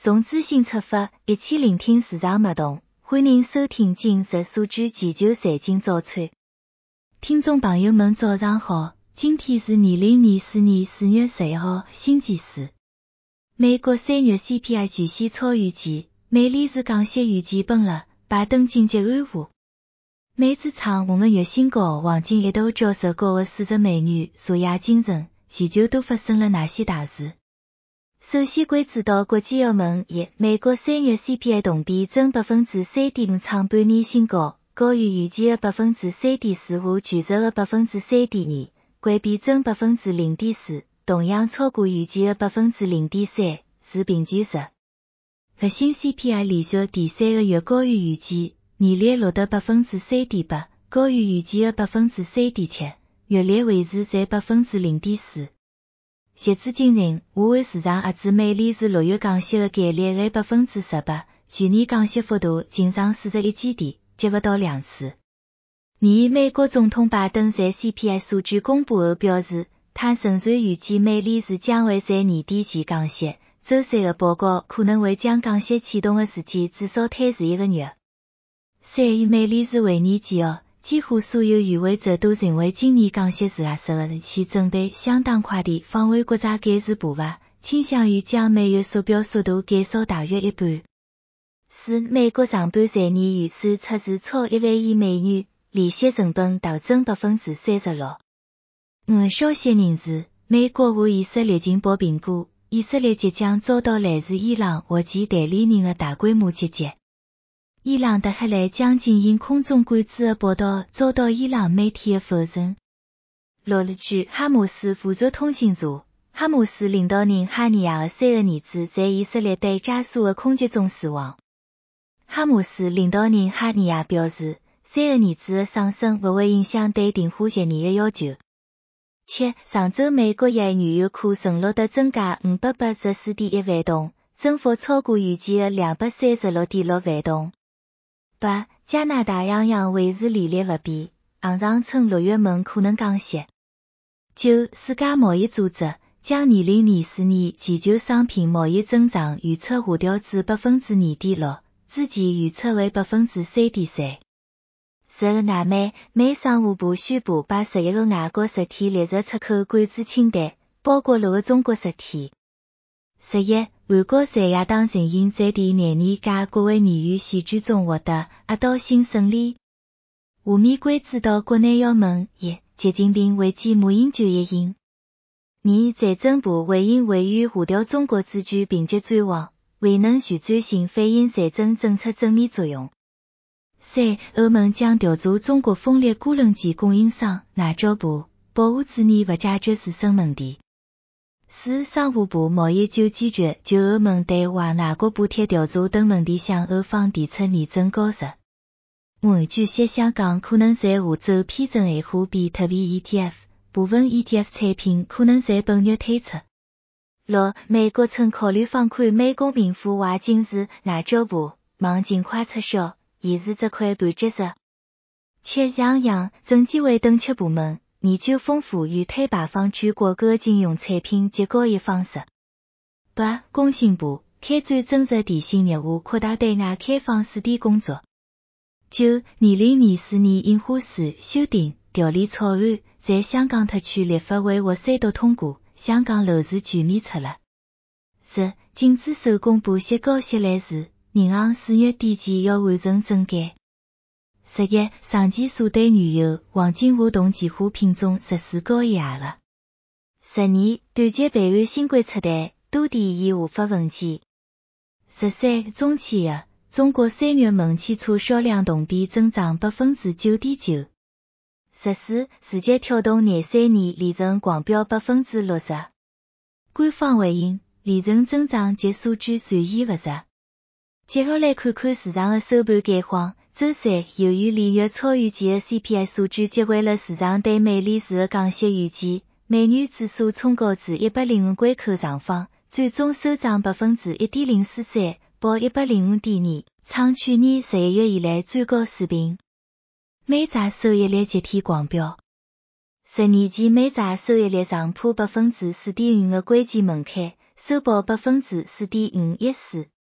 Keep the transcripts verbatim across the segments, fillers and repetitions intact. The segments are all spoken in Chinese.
从资讯出发，一起聆听市场脉动。欢迎收听今日数据全球财经早餐。听众朋友们早上好，今天是二零二四年四月十一号，星期四。美国三月 C P I 全线超预期，美联储降息预期崩了，拜登经济暗湖。美指创五个月新高，黄金一度交收高的四十美元，昨夜清晨，全球都发生了哪些大事？首先关注到国际澳门一，美国三月 C P I 同比增 百分之三点五， 创半年新高，高于预期的 百分之三点四 和预测的 百分之三点二， 环比增 百分之零点四， 同样超过预期的 百分之零点三， 是平均值。核心 C P I 连续第三个月高于预期，年率录得 百分之三点八， 高于预期的 百分之三点七， 月率维持在 百分之零点四。截至今日，华为市场压制美联储六月降息的概率为 百分之十八， 去年降息幅度仅上四十一基点，接不到两次。而美国总统拜登在 C P I 数据公布后表示，他仍然预计美联储将会在年底前降息，周三的报告可能会将降息启动的时间至少推迟一个月。三与美联储会议纪要，几乎所有与会者都认为今年降息是合适的，其准备相当快地放缓国债改善步伐，倾向于将每月缩表速度减少大约一半。四、美国上半财年预算赤字超一万亿美元，利息成本大增 百分之三十六。五、消息人士，美国和以色列情报评估，以色列即将遭到来自伊朗或其代理人的大规模袭击。伊朗德黑兰将进行空中管制的报道遭到伊朗媒体的否认。六据哈马斯负责通讯社，哈马斯领导人哈尼亚的三个儿子在以色列对加沙的空袭中死亡。哈马斯领导人哈尼亚表示，三个儿子的丧生不会影响对停火协议的要求。七上周美国页原油库存录得增加五百八十四点一万吨，增幅超过预期的两百三十六点六万吨。八加拿大央行维持利率不变，行长称六月份可能降息。九世界贸易组织将二零二四年全球商品贸易增长预测下调至 百分之二点六， 之前预测为 百分之三点三。十外媒，美商务部宣布把十一个外国实体列入出口管制清单，包括六个中国实体。十一韩国在野党阵营在第廿年届国会议员选举中获得压倒性胜利。下面关注到国内要闻一，习近平会见马英九一行。二财政部回应委员下调中国资产评级展望，未能旋转性反映财政政策正面作用。三欧盟将调查中国风力涡轮机供应商外交部，保护主义不解决自身问题。四商务部贸易就坚决就欧盟对华外国补贴调查等问题向欧方提出严正交涉。五据悉香港可能在下周批准闲货币特别 E T F， 部分 E T F 产品可能在本月推出。六美国曾考虑放宽美国民赴华境时，外交部望尽快撤销，现时这块半截实。七央行、证监会等七部门研究丰富与推摆放全国各金融产品及交易方式。八工信部开展增值电信业务扩大对外开放试点工作。九二零二四年印花税修订条例草案在香港特区立法会获三读通过，香港楼市全面出辣。十禁止手工补息高息类似，银行四月底前要完成整改。十一上期所对原油、黄金活动期货品种实施高压压了。十二短期备案新规出台，多地已下发文件。十三中汽业，中国三月份汽车销量同比增长 百分之九点九。十四字节跳动廿三年利润狂飙 百分之六十。官方回应，利润增长及数据传言不实。接下来看看市场的收盘概况。周三，由于连月超预期的 C P I 数据击毁了市场对美联储的降息预期，美元指数冲高至一百零五关口上方，最终收涨 百分之一点零四三， 报一百零五点二，创去年十一月以来最高水平。美债收益率集体狂飙，十年期美债收益率上破 百分之四点五 的关键门槛，收报 百分之四点五一四，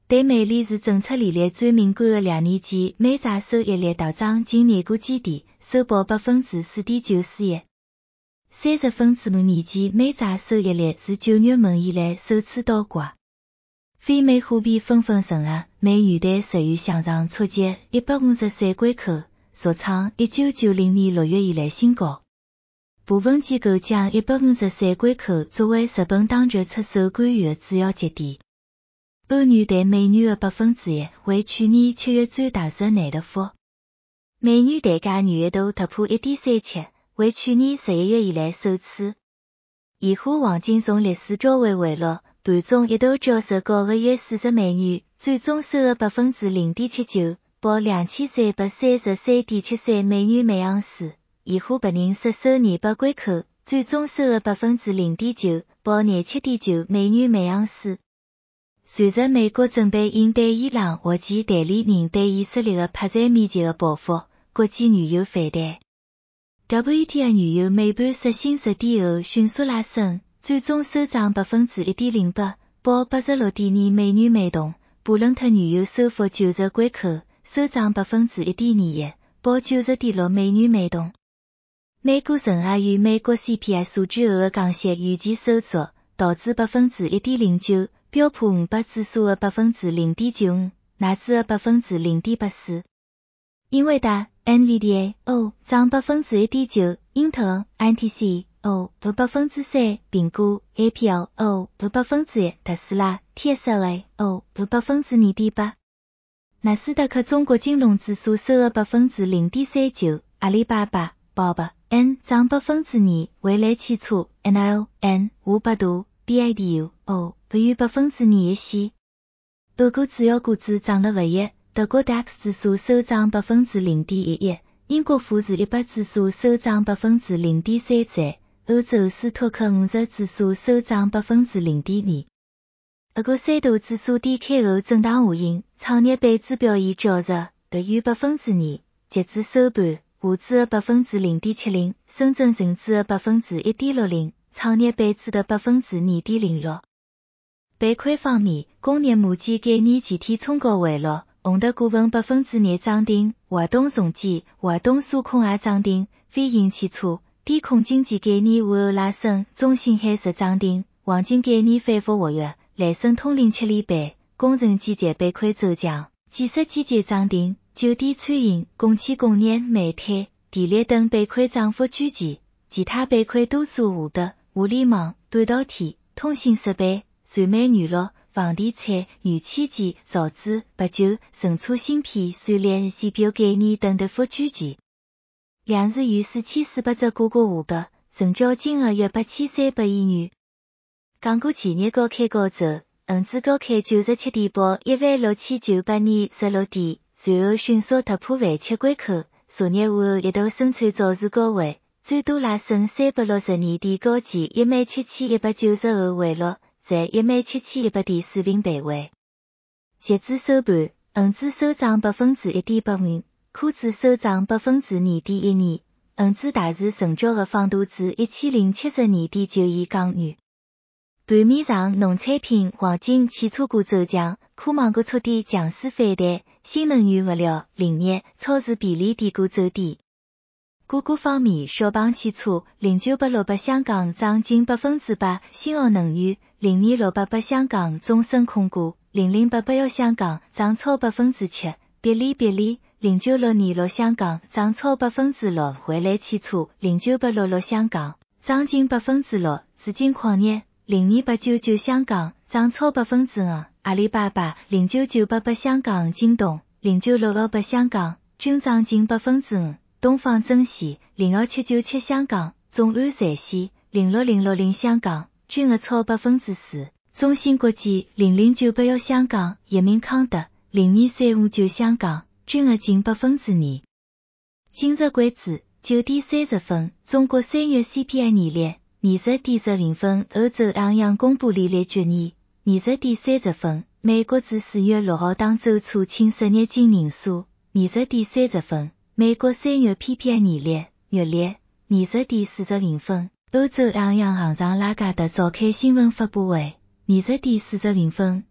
对美丽是政策里列最敏感的两年间，美债收益率大涨近廿个基点，收报百分之四点九四一。三十分之五年间，美债收益率是九月末以来首次倒挂。非美货币纷纷承压，美元兑日元向上触及一百五十三关口，续创一九九零年六月以来新高。部分机构将一百五十三关口作为日本当局出手干预的主要节点。欧元对美元的百分之一为去年七月最大的内德幅。美元对加元一度突破 一点三七，为去年十一月以来首次。现货黄金从历史高位回落，盘中一度遭受高的约四十美元，最终收了 百分之零点七九，报两千三百三十三点七三美元每盎司。现货白银失守二百关口，最终收了 百分之零点九，报廿七点九美元每盎司。随着美国准备应对伊朗或其代理人对以色列的拍在面前的报复，国际原油反弹。W T I 原油每盘实薪十点后迅速拉升，最终收涨 百分之一点零八，报 八十六点二美元每桶。布伦特原油收复九十关口，收涨 百分之一点二一，报 九十点六美元每桶。美股承压与美国 C P I 数据后的降息预期收缩，导致 百分之一点零九，标普五百指数的 百分之零点九五，纳指的 百分之零点八四。英伟达 N V D A O 涨 百分之一点九， 英特尔 N T C O 跌 百分之三， 苹果 A P L O 跌 百分之一， 特斯拉 T S L A O 跌 百分之二点八。纳斯达克中国金融指数收了 百分之零点三九， 阿里巴巴 B O B N 涨 百分之二， 蔚来汽车 N I O N 五百度 B I D U O 不逾 百分之二一线。欧股主要股指涨了不一，德国 D A X 指数收涨 百分之零点一一， 英国富时一百指数收涨 百分之零点三三， 欧洲斯托克五十指数收涨 百分之零点二。俄国三大指数低开后震荡下行，创业板指表现较弱，跌逾 百分之二， 截至收盘，沪指的 百分之零点七零， 深圳成指的 百分之一点六零， 创业板指的 百分之二点零六。板块方面，工业母机概念集体冲高回落，宏达股份 百分之二涨停，华东重机、华东数控也涨停，飞行汽车、低空经济概念午后拉升，中信海实涨停，黄金概念反复活跃，雷声通灵七连板，工程机械板块走强，建设机械涨停，酒店餐饮、工企工业、煤炭、电力等板块涨幅居前，其他板块多数下跌，互联网、半导体、通信设备、传媒娱乐、房地产、元器件、造纸、白酒、存储芯片、算力、C P U 概念等跌幅居前。两市有四千四百只股价下跌，成交金额约八千三百亿元。港股前日高开高走，恒指高开九十七点，报一万六千九百二十六点，随后迅速突破万七关口，昨日午后一度升穿早市高位，最多拉升三百六十二点，高见一万七千一百九十后回落，在一万七千一百点水平徘徊。截至收盘，恒指收涨 百分之一点八五， 科指收涨 百分之二点一二， 恒指大市成交额放大至一千零七十二点九亿港元。盘面上，农产品、黄金、汽车股走强，科网股触底强势反弹，新能源物料、林业、超市便利店股走低。股股方面，小鹏汽车零九八六八香港涨近百分之八，新奥能源零二六八八香港中升控股零零八八一香港涨超百分之七，别利别利零九六二六香港涨超百分之六，蔚来汽车零九八六六香港涨近百分之六，紫金矿业零二八九九香港涨超百分之五，阿里巴巴零九九八八香港京东零九六六八香港均涨近百分之五。东方珍稀零二七九七香港，众安在线零六零六零香港均额超百分之四，中芯国际零零九八一香港，药明康德零二三五九香港均额近百分之二。今日为止九点三十分，中国三月 C P I 年率二十点十零分，欧洲央行公布利率决议二十点三十分，美国自四月六号当周初请失业金人数二十点三十分。美国三月 P P I 年率月率二十点四十零分，欧洲央行行长拉加德召开新闻发布会二十点四十零分，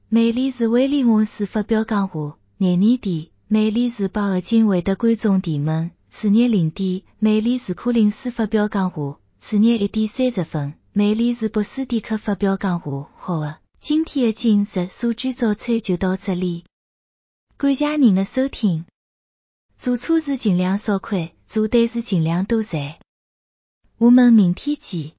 美丽是威廉王室发表讲话，廿年底，美丽日报已经会得观众提问，次日零点，美丽是柯林斯发表讲话，次日一点三十分，美丽是博斯蒂克发表讲话。好的，今天的今日数据早餐就到这里，感谢您的收听。做错事尽量少亏，做对事尽量多赚。我们明天见。